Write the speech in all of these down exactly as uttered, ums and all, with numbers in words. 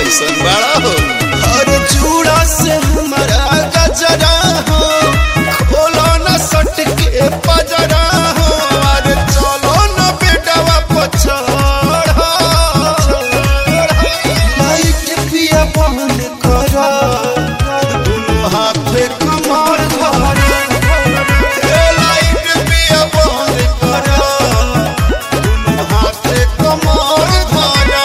कैसन बड़ा हो। अरे चूड़ा से हमारा गजरा हो, खोलो न सट के पजरा हो। अरे चलो न बेटवा पछड़, लाइट पिया बंद करा, दोनों हाथ कमर धरा। लाइट पिया बंद करा, दोनों हाथ कमर धरा।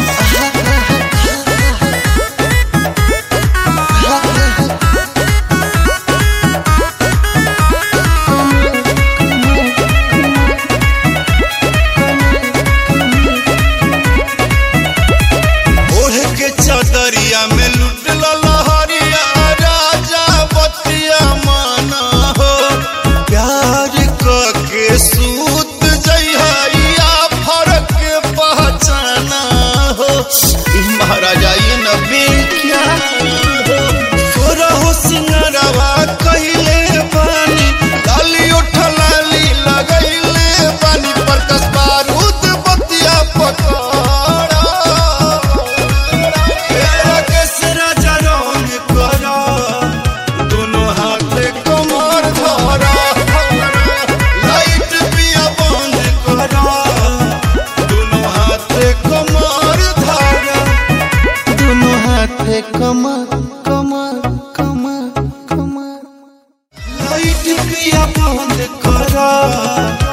चदरिया में लुट लहरिया, राजा बतिया माना हो। प्यार के सूत जइया, फर्क पहचाना हो। महाराजा ये नबी क्या हो, तोरा हो सिंगरवा कहिले बानी, लाली उठ लाली लगैले बानी। पर दस बारूद बतिया पकड़ा, कमर कमर कमर कमर। लाइट पिया बंद करा।